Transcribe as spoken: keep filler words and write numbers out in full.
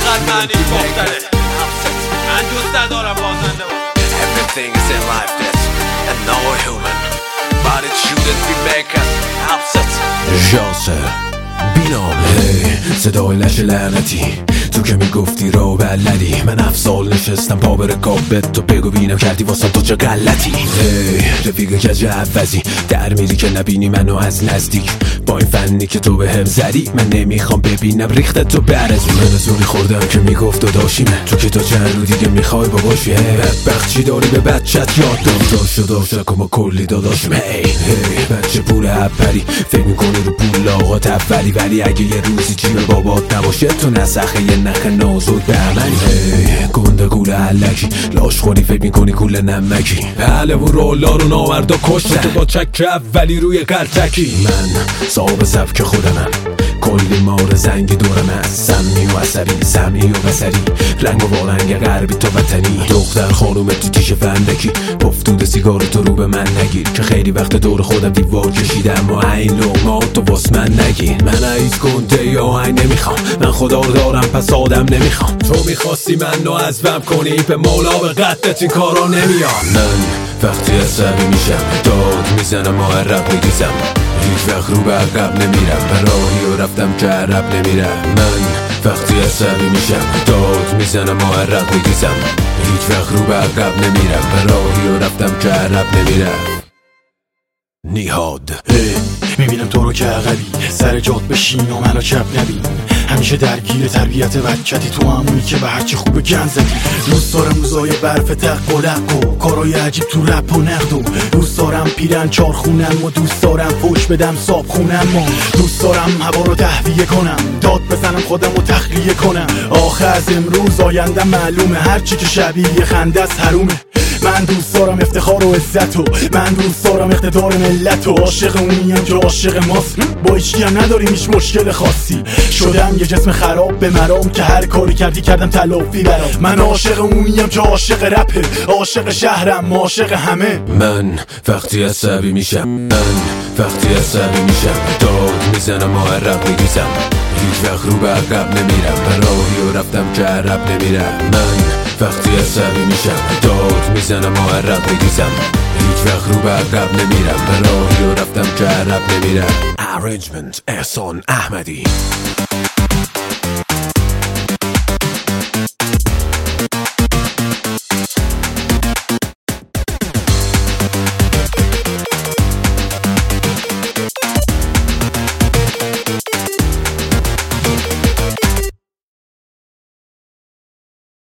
چقدر معنی مختلف من دوست ندارم بازنده باشه. Everything is in life this and no human but it shouldn't be make us upset. ژاسر بینام هی صدای لش لعنتی تو که میگفتی رو بلدی من افسال نشستم پا بره کابت تو بگو بینم کردی واسم تو چه غلطی. هی رفیق کج عوضی در میری که نبینی منو از نزدیک با این فنی که تو به هم زدی من نمیخوام ببینم ریخته تو برزی. من زوری خوردم که میگفت و داشیمه تو که تا چند رو دیگه میخوای باباشی. هی بدبخت چی داری به بچت یاد دار داشت و داشت ما کلی داداشیم. هی هی بچه پول هپری فکر میکنی رو پول لاغات اولی ولی اگه یه روزی چی به بابات نباشه تو نسخه یه نخ نازود بهمنی. هی گنده گول علکی لاش خوری فکر میکنی گول نمکی بله و رولا رو ناوردا کشتن تو با چک اولی روی قرتکی. من صاحب سبک خودمم کلی مار زنگی دورم هست سمی و عصبی سمی و بسری رنگ و وارنگ غربی تا وطنی دختر خانوم تو تیش فندکی پفتود سیگار تو رو به من نگیر که خیلی وقت دور خودم دیوار کشیدم و این لغمات تو واس من نگیر. من عیز کنده یا این نمیخوام من خدا رو دارم پس آدم نمیخوام تو میخواستی منو عزبم کنی به مولا به قدت این کارا نمیام. من وقتی عصبی میشم داد میزنم معرب میریزم هیچ وقت رو به عقب نمیرم براهی و رفتم که عرب نمیرم. من وقتی عصبی میشم داد میزنم معرب میریزم هیچ وقت رو به عقب نمیرم براهی و رفتم که عرب نمیرم. نیهاد میبینم تو رو که عقبی سر جات بشین و منو چپ نبین همیشه درگیر تربیت بچتی تو همونی که به هرچی خوبه گن زدی. دوست دارم روزای برف تق و لق و کارای عجیب تو رپ و نقد و دوست دارم پیرن چار خونم و دوست دارم فوش بدم صاب خونم و دوست دارم هوا رو تهویه کنم داد بزنم خودم رو تخلیه کنم. آخه از امروز آیندم معلومه هرچی که شبیه خنده است حرومه. من دوست دارم افتخار و عزت و من دوست دارم اقتدار ملت و عاشق اونیم که عاشق ماست با هیچکی هم نداریم هیچ مشکل خاصی. شدم یه جسم خراب به مرام که هر کاری کردی کردم تلافی برام. من عاشق اونیم که عاشق رپه عاشق شهرم عاشق همه. من وقتی عصبی میشم من وقتی عصبی میشم داد میزنم معرب میریزم هیچ وقت رو به عقب نمیرم براهی و رفتم که عرب نمیرم. من وقتی عصبی میشم داد میزنم معرب میریزم هیچ وقت رو به عقب نمیرم براهی و رفتم که عرب نمیرم. Arrangement احسان احمدی.